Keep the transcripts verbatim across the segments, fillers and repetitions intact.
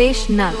Professional.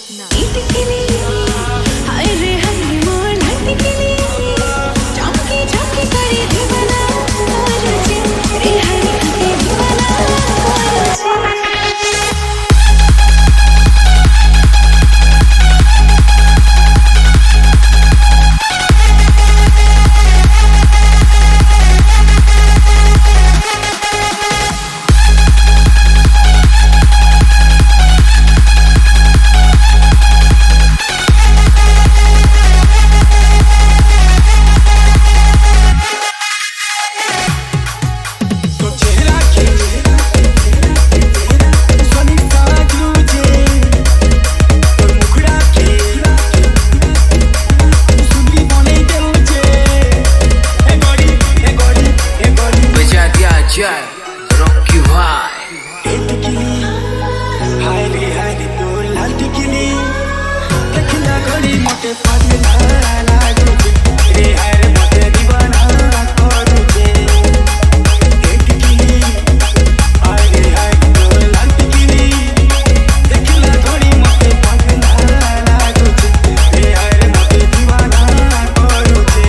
Rocky भाई हाय रे हाय रे तो लाल टिकली देखला घड़ी मोटे पागल लागो रे हाय रे मोटे दीवाना करू छे टिकली हाय रे हाय तो लाल टिकली देखला घड़ी मोटे पागल लागो रे हाय रे मोटे दीवाना करू छे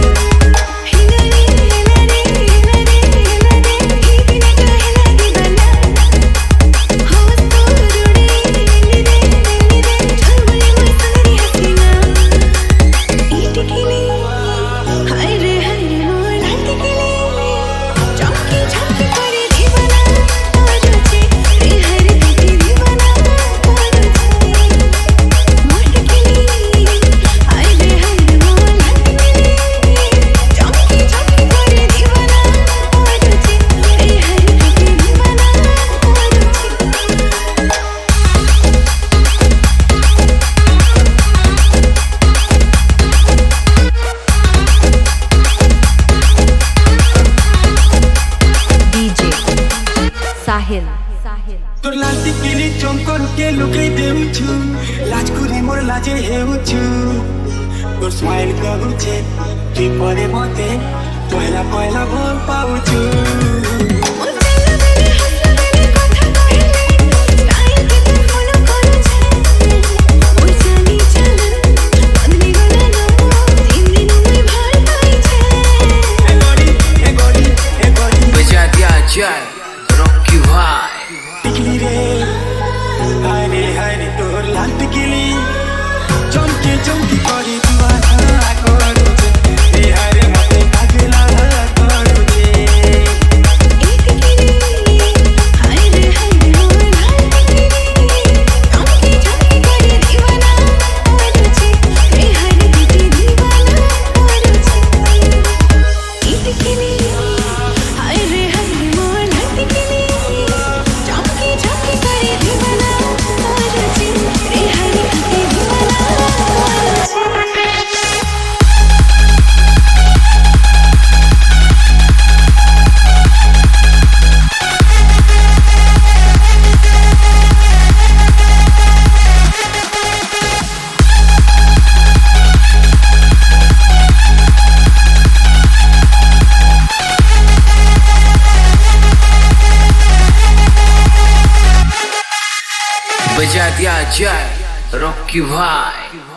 Sahil. तोर लाल टिकली चमकन के लुकाई देउछु लाजकुरी मोर लाजे हेउछु तोर स्माइल करूछे कि परे मते पहिला पहिला भोल पाउछु Rocky भाई टिकली रे हाय रे हाय रे तोर लाल टिकली चमके चमकी करी दीवाना करू छे रे हाय रे मते पागला करू छे टिकली हाय रे हाय रे मोर लाल टिकली चमके चमकी करी दीवाना करू छे रे हाय रे मते दीवाना करू छे टिकली हाय रे हाय रे मोर लाल टिकली चमके चमकी करी दीवाना करू छे रे हाय रे मते दीवाना करू छे बजा दिया जाए रॉकी भाई।